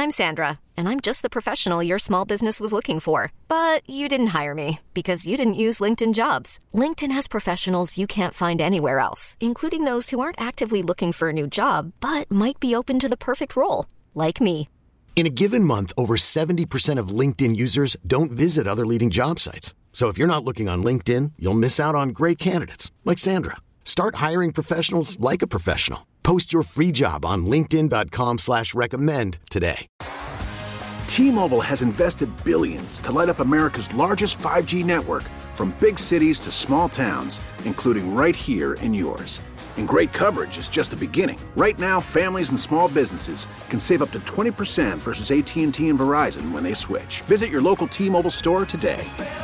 I'm Sandra, and I'm just the professional your small business was looking for. But you didn't hire me because you didn't use LinkedIn Jobs. LinkedIn has professionals you can't find anywhere else, including those who aren't actively looking for a new job, but might be open to the perfect role, like me. In a given month, over 70% of LinkedIn users don't visit other leading job sites. So if you're not looking on LinkedIn, you'll miss out on great candidates like Sandra. Start hiring professionals like a professional. Post your free job on linkedin.com/recommend today. T-Mobile has invested billions to light up America's largest 5G network, from big cities to small towns, including right here in yours. And great coverage is just the beginning. Right now, families and small businesses can save up to 20% versus AT&T and Verizon when they switch. Visit your local T-Mobile store today.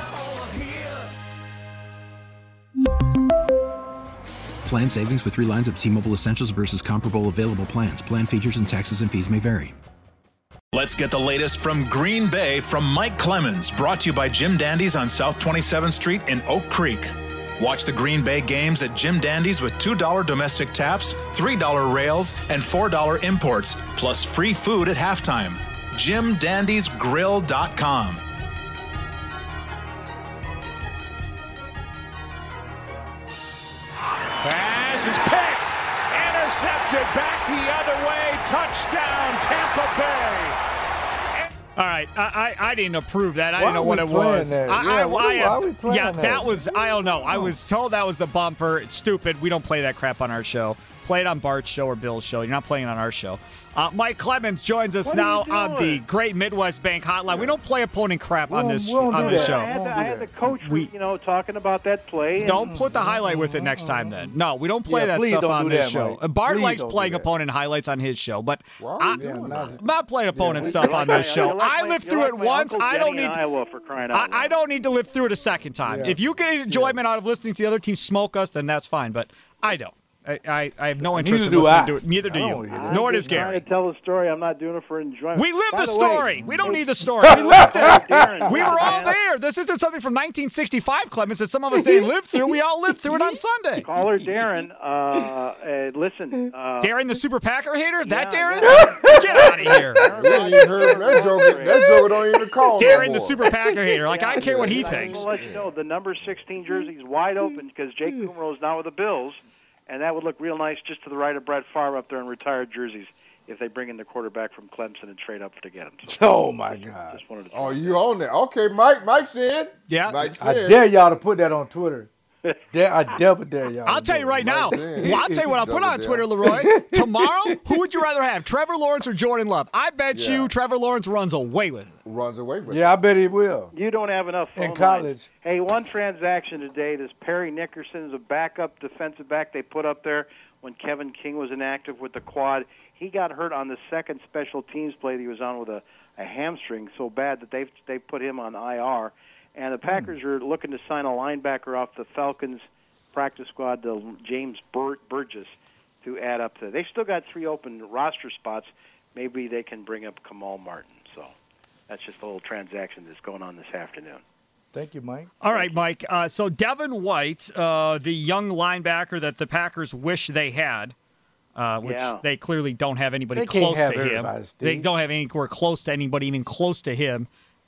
Plan savings with 3 lines of T-Mobile Essentials versus comparable available plans. Plan features and taxes and fees may vary. Let's get the latest from Green Bay from Mike Clemens, brought to you by Jim Dandy's on South 27th Street in Oak Creek. Watch the Green Bay games at Jim Dandy's with $2 domestic taps, $3 rails, and $4 imports, plus free food at halftime. JimDandysGrill.com. Pass is picked. Intercepted back the other way. Touchdown, Tampa Bay. All right, I didn't approve that. I didn't know what it was. That was, I don't know. I was told that was the bumper. It's stupid. We don't play that crap on our show. Play it on Bart's show or Bill's show. You're not playing it on our show. Mike Clemens joins us now on the Great Midwest Bank Hotline. We don't play opponent crap on this show. I had the coach, talking about that play. Don't put the highlight with it next time, then. No, we don't play that stuff on this show. Mike. Bart likes playing opponent highlights on his show, but I'm not playing opponent stuff on this show. I lived through it once. I don't need Iowa for crying out loud. I don't need to live through it a second time. Yeah. If you get enjoyment out of listening to the other team smoke us, then that's fine. But I don't. I have no interest in listening to it. Neither do you. Nor does Gary. I'm trying to tell the story. I'm not doing it for enjoyment. We live the story. We don't need the story. We lived it. We were all there. This isn't something from 1965, Clemens, that some of us didn't live through. We all lived through it on Sunday. Caller Darren, listen. Darren the Super Packer hater? That Darren? Get out of here. That joke don't even call Darren the Super Packer hater. Like, I care what he thinks. I will let you know, the number 16 jersey is wide open because Jake Kummerow is now with the Bills. And that would look real nice just to the right of Brett Favre up there in retired jerseys if they bring in the quarterback from Clemson and trade up to get him. So, my God. You on there. Okay, Mike's in. Yeah. Mike's I in. dare y'all to put that on Twitter. I dare y'all. I'll tell you right now. Well, I'll tell you what I'll put on Twitter, Leroy. Tomorrow, who would you rather have, Trevor Lawrence or Jordan Love? I bet you Trevor Lawrence runs away with it. Yeah, I bet he will. You don't have enough phone in college. Lines. Hey, one transaction today. This Perry Nickerson is a backup defensive back they put up there when Kevin King was inactive with the quad. He got hurt on the second special teams play that he was on with a hamstring so bad that they put him on IR. And the Packers are looking to sign a linebacker off the Falcons practice squad, James Burgess, to add up to. They still got 3 open roster spots. Maybe they can bring up Kamal Martin. So that's just a little transaction that's going on this afternoon. Thank you, Mike. All right, Mike. So Devin White, the young linebacker that the Packers wish they had, which they clearly don't have anybody close to him. They don't have anywhere close to anybody even close to him.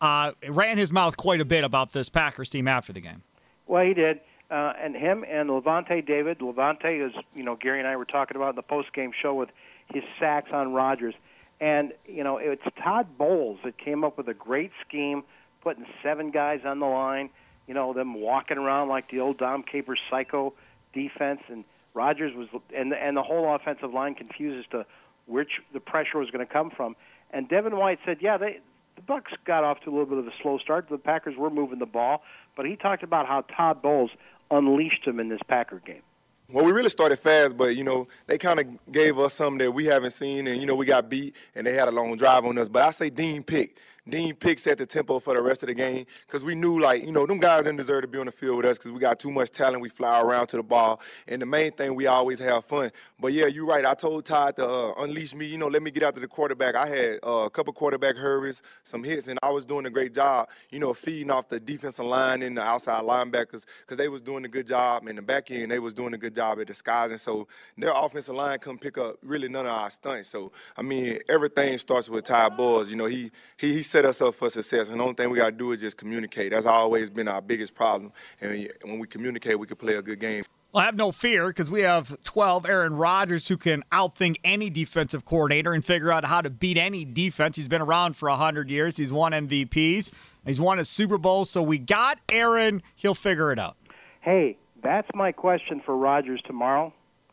Ran his mouth quite a bit about this Packers team after the game. Well, he did. And him and Levante David. Levante is, Gary and I were talking about in the post-game show with his sacks on Rodgers. And, it's Todd Bowles that came up with a great scheme, putting 7 guys on the line, them walking around like the old Dom Capers psycho defense. And Rodgers was, and the whole offensive line confused as to which the pressure was going to come from. And Devin White said, the Bucs got off to a little bit of a slow start. The Packers were moving the ball, but he talked about how Todd Bowles unleashed him in this Packer game. Well, we really started fast, but, they kind of gave us something that we haven't seen, and, we got beat, and they had a long drive on us. But I say Dean Pick. Dean Pick set the tempo for the rest of the game because we knew, them guys didn't deserve to be on the field with us because we got too much talent. We fly around to the ball. And the main thing, we always have fun. But, yeah, you're right. I told Todd to unleash me, let me get after the quarterback. I had a couple quarterback hurries, some hits, and I was doing a great job, feeding off the defensive line and the outside linebackers because they was doing a good job. In the back end, they was doing a good job at disguising. So their offensive line couldn't pick up really none of our stunts. So, everything starts with Ty Boyles. He set us up for success, and the only thing we got to do is just communicate. That's always been our biggest problem. And when we communicate, we can play a good game. Well, have no fear because we have 12 Aaron Rodgers who can outthink any defensive coordinator and figure out how to beat any defense. He's been around for 100 years. He's won MVPs. He's won a Super Bowl. So we got Aaron. He'll figure it out. Hey, that's my question for Rodgers tomorrow.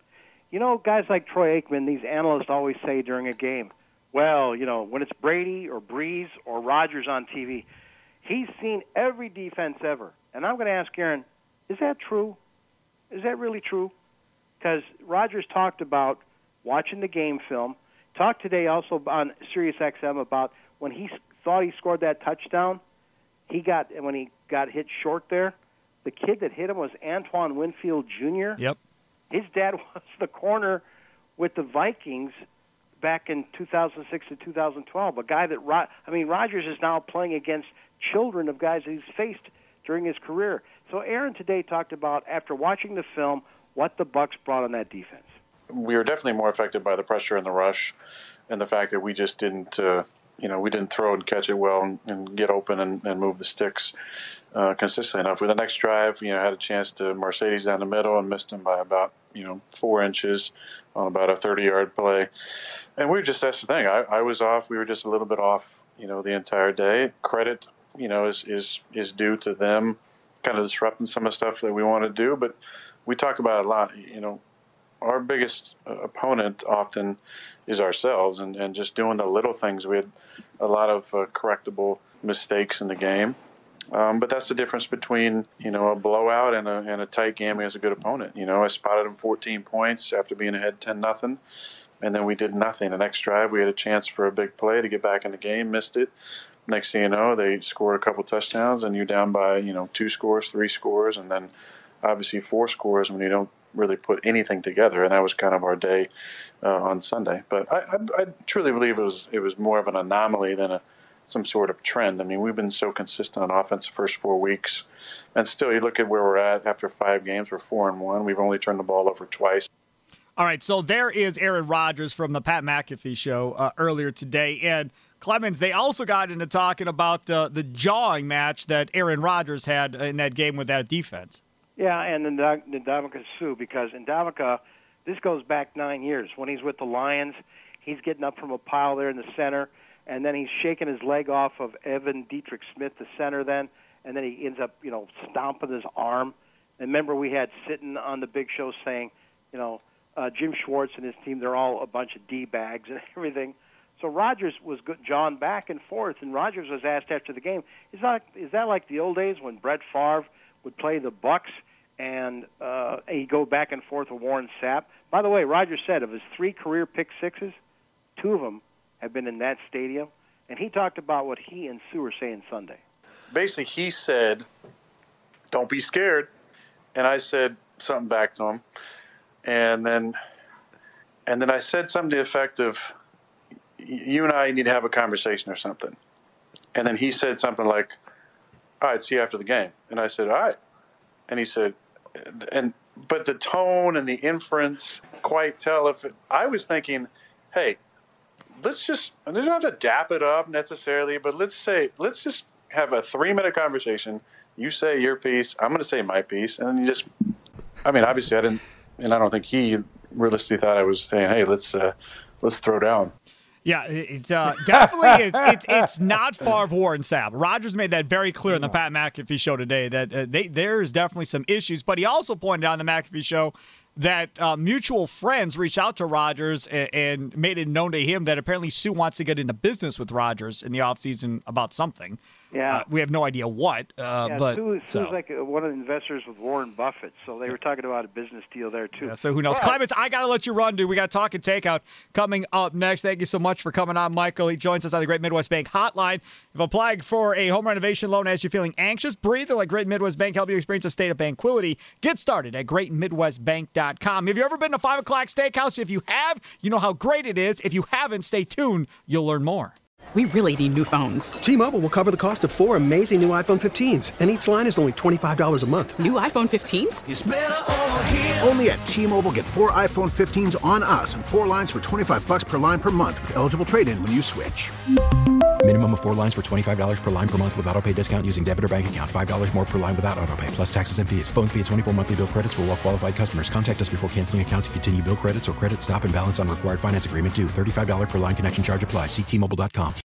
Guys like Troy Aikman, these analysts always say during a game, well, when it's Brady or Breeze or Rodgers on TV, he's seen every defense ever. And I'm going to ask Aaron, is that true? Is that really true? Because Rodgers talked about watching the game film, talked today also on Sirius XM about when he thought he scored that touchdown, when he got hit short there, the kid that hit him was Antoine Winfield Jr. Yep. His dad was the corner with the Vikings back in 2006 to 2012, a guy that Rodgers is now playing against children of guys that he's faced during his career. So Aaron today talked about, after watching the film, what the Bucs brought on that defense. We were definitely more affected by the pressure and the rush and the fact that we just didn't, we didn't throw and catch it well and get open and move the sticks consistently enough. With the next drive, had a chance to Mercedes down the middle and missed him by about, 4 inches on about a 30-yard play. And that's the thing. I was off. We were just a little bit off, the entire day. Credit, is due to them kind of disrupting some of the stuff that we want to do. But we talk about it a lot, our biggest opponent often is ourselves and just doing the little things. We had a lot of correctable mistakes in the game. But that's the difference between, a blowout and a tight game against a good opponent. I spotted them 14 points after being ahead 10-0, and then we did nothing. The next drive, we had a chance for a big play to get back in the game, missed it. Next thing you know, they scored a couple touchdowns, and you're down by, 2 scores, 3 scores, and then obviously 4 scores when you don't really put anything together. And that was kind of our day on Sunday. But I truly believe it was more of an anomaly than some sort of trend. We've been so consistent on offense the first 4 weeks, and still, you look at where we're at after 5 games. We're 4-1. We've only turned the ball over twice. All right, so there is Aaron Rodgers from the Pat McAfee show earlier today, and Clemens, they also got into talking about the jawing match that Aaron Rodgers had in that game with that defense. Yeah, and Ndamukong Suh, because Ndamukong, this goes back 9 years. When he's with the Lions, he's getting up from a pile there in the center, and then he's shaking his leg off of Evan Dietrich Smith, the center then, and then he ends up, stomping his arm. And remember, we had sitting on the big show saying, Jim Schwartz and his team, they're all a bunch of D-bags and everything. So Rodgers was jawing back and forth, and Rodgers was asked after the game, is that like the old days when Brett Favre would play the Bucs and he'd go back and forth with Warren Sapp? By the way, Rodgers said of his 3 career pick-sixes, 2 of them have been in that stadium, and he talked about what he and Sue were saying Sunday. Basically, he said, don't be scared, and I said something back to him, and then I said something to the effect of, you and I need to have a conversation or something. And then he said something like, all right, see you after the game. And I said, all right. And he said, but the tone and the inference, quite tell I was thinking, hey, let's just, I don't have to dap it up necessarily, but let's just have a 3-minute conversation. You say your piece, I'm going to say my piece. And then obviously I didn't, and I don't think he realistically thought I was saying, hey, let's throw down. Yeah, it's definitely it's not Favre, Warren Sapp. Rodgers made that very clear in the Pat McAfee show today that there's definitely some issues. But he also pointed out in the McAfee show that mutual friends reached out to Rodgers and made it known to him that apparently Sue wants to get into business with Rodgers in the offseason about something. Yeah. We have no idea what. But Sue's like one of the investors with Warren Buffett, so they were talking about a business deal there too. Yeah, so who knows? Clemens, I got to let you run, dude. We got Talk and Takeout coming up next. Thank you so much for coming on, Michael. He joins us on the Great Midwest Bank hotline. If applying for a home renovation loan as you're feeling anxious, breathe, let Great Midwest Bank help you experience a state of tranquility. Get started at greatmidwestbank.com. Have you ever been to 5 O'Clock Steakhouse? If you have, you know how great it is. If you haven't, stay tuned. You'll learn more. We really need new phones. T-Mobile will cover the cost of 4 amazing new iPhone 15s, and each line is only $25 a month. New iPhone 15s? It's better over here. Only at T-Mobile, get 4 iPhone 15s on us and 4 lines for $25 per line per month with eligible trade-in when you switch. Minimum of 4 lines for $25 per line per month with autopay discount using debit or bank account. $5 more per line without autopay, plus taxes and fees. Phone fee at 24 monthly bill credits for well-qualified customers. Contact us before canceling account to continue bill credits or credit stop and balance on required finance agreement due. $35 per line connection charge applies. See T-Mobile.com.